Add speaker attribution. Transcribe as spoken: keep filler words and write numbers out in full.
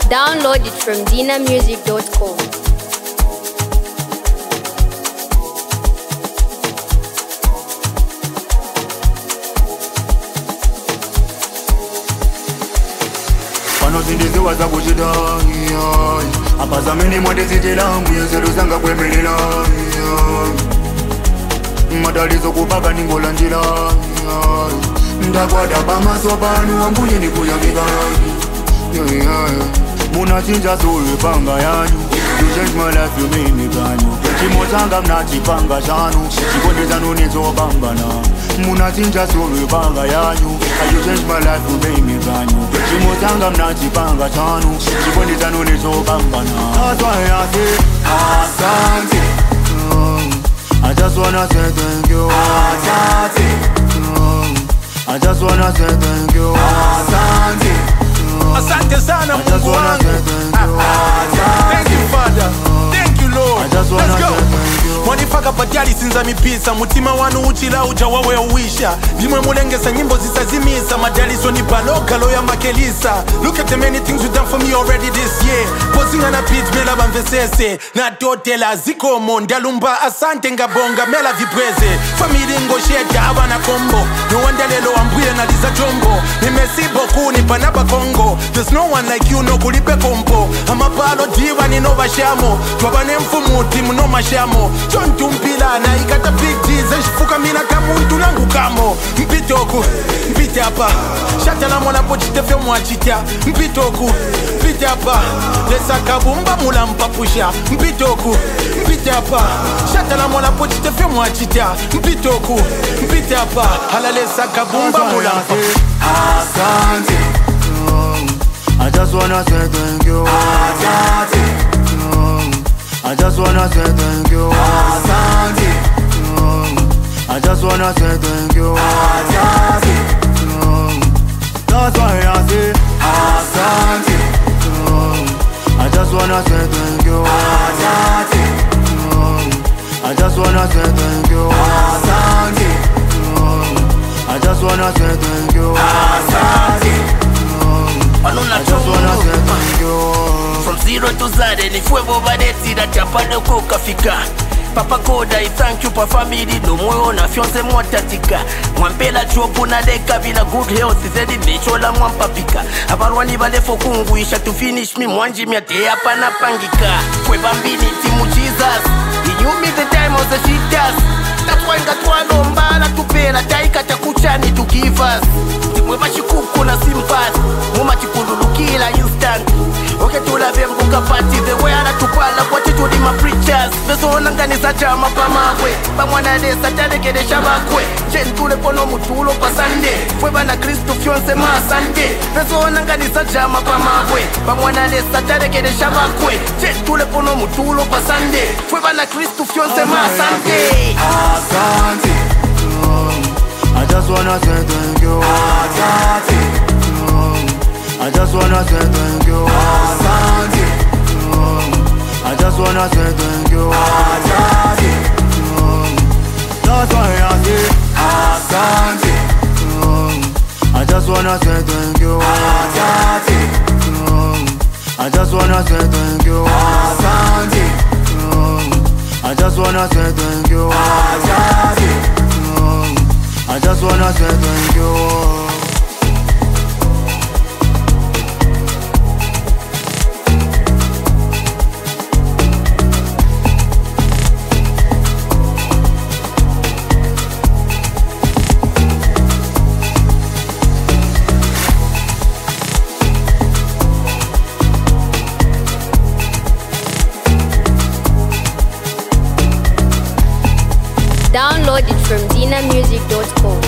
Speaker 1: Download it from dina music dot com.
Speaker 2: Panozindiziwa za kuchita apazamini mwandizitila muyezelu zanga kwemelela madalizo kupaka ningola njila ndakwada pamaso panu ambuye nikuyamika munachinja sulu panga yanyu. You change my life, you made me brand new. Chimotanga mnachipanga chanu chikondeza nonezobambana. Munachinja sulu panga yanyu. You change my life, you made me brand new. Chimotanga mnachipanga chanu chikondeza nonezobambana. That's why I say asante. I just wanna say thank you. Asante. I just wanna say thank you. Asante.
Speaker 3: Asante sana Mungu wangu. Thank you Father. Thank you Lord. Let's go. Mwanifaka patyali sinza mipisa. Mutima wanu uchila uja wawe uwisha. Dimwe mulengesa nyimbo zisazimisa. Madalizo ni baloka loya makelisa. Look at the many things you done for me already this year. Posing on a pitch mela bamvesese. Na dotela ziko mondalumba. Asante ngabonga mela vipreze. Family ngosheta abana kombo. No wonder lelo ambuye na liza jombo. Nimesibo kuni panaba Kongo. There's no one like you no kulipe kompo. Amapalo diva ni no bashamo. Twabane mfumuti mno mashamo. John tumpila na ikata big Jesus. Fuka mina kamuntu nangu kamo. Mpitoku, mpite hapa. Shata la mwana pochite fyo mwachita. Mpitoku, mpite hapa. Lesa kabumba mula mpapusha. Mpitoku, mpite hapa. Shata la mwana pochite fyo mwachita. Mpitoku, mpite hapa. Hala lesa kabumba mula mpapusha.
Speaker 2: Asante. I just wanna say thank you. Asante. I just wanna say thank you. Asante. I just wanna say thank you. Asante. That's why I say asante. I just wanna say thank you. Asante. I just wanna say thank you. Asante. I just wanna say thank you. Asante.
Speaker 4: I just wanna say thank you. From zero to zade ni fuego badeti da chapado koka fika. Papa Koda, I thank you for family. No moyo na fiance mwatatika. Mwampela chopu na deka vina good health. Zedi bechola mwampapika. Abarwani bale fokungu isha to finish me. Mwanji miate hapa na pangika. Kwe bambini timu Jesus. He knew me the time of the shit does. That's why ngatwa lombala tupela. Taika takuchani to give us. Timwe bashikuku na sympathy. Muma chikundulukila instant. Okay tula vembuka party. The way ana tupala kwa chitu di ma preachers. Beso nangani sa chama pa mawe. Pamwana de sa tade kede shabakwe. Chen tule pono mutulo pa Sunday. Fwe bana Kristo fionse ma Sunday. Beso nangani sa chama pa mawe. Pamwana de sa tade kede shabakwe. Chen tule pono mutulo pa Sunday. Fwe bana Kristo fionse ma Sunday.
Speaker 2: Asante. I just wanna say thank you. Asante. I just wanna say thank you. Asante. I just wanna say thank you. Asante. That's why I say asante. I just wanna say thank you. Asante. I just wanna say thank you. Asante. I just wanna say thank you. Asante. I just wanna say thank you.
Speaker 1: Download it from dina music dot com.